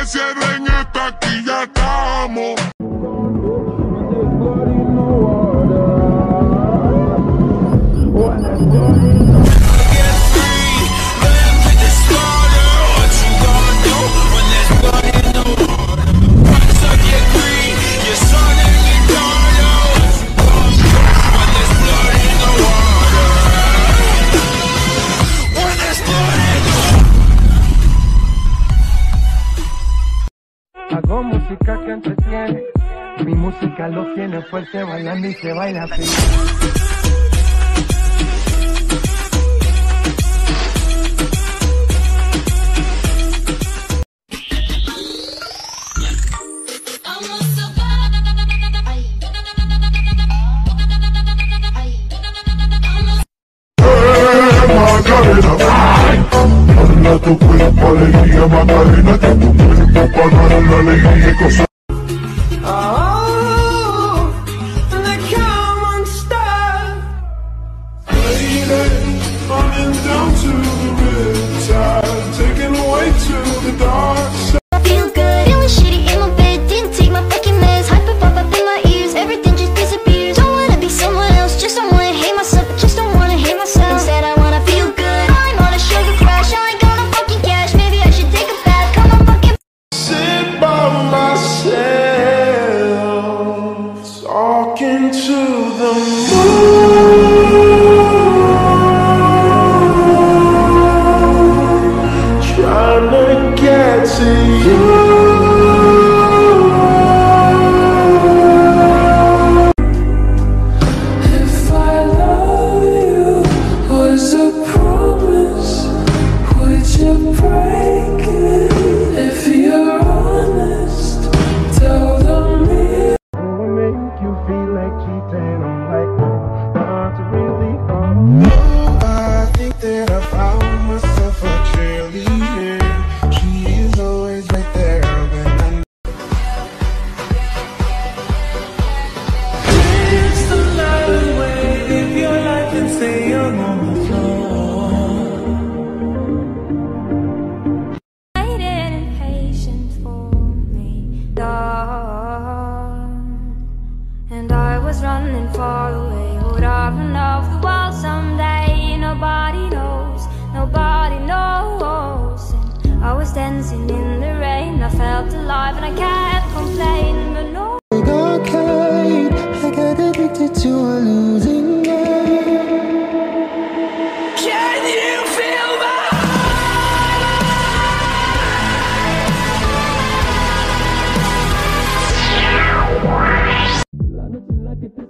cierren esta, aquí ya estamos. Hago música que entretiene, mi música lo tiene fuerte, bailando y se baila feliz. Macarena, tu cuerpo alegría, Macarena, que tu cuerpo para dar la alegría y cosas. Oh, and come on, stop. Lady, running down to the riptide, taken away to the dark side. Feel good, feeling shitty in my bed. Didn't take my fucking meds. Hyper pop up in my ears. Everything just disappears. Don't wanna be someone else. Just don't wanna hate myself. Just don't wanna hate myself. Instead I wanna feel good. I'm on a sugar crash. I ain't got no fucking cash. Maybe I should take a bath. Come on, fucking Sit by myself, talking to the moon, trying to get to you. If I love you was a promise, would you break it? If you're honest, tell them me. Will make you feel like cheating? I'm like, not really. Oh, I think that I found myself a cheerleader. She is always right there when I'm. It's the light way, live your life and stay young on the floor. waiting impatient for me, and I was running far away. Would I run off the wall someday? Nobody knows, nobody knows. And I was dancing in the rain. I felt alive and I kept complaining, but no. I got carried, I got addicted to a losing game. Can you feel that? La noche en la que te